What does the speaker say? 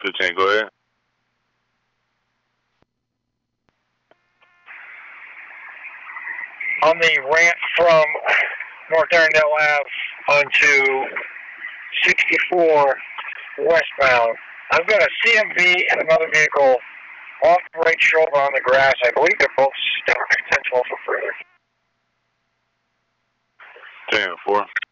210, go ahead. On the ramp from North Arundel Ave onto 64 westbound, I've got a CMV and another vehicle off the right shoulder on the grass. I believe they're both stuck. 10-12 for further. 10-4.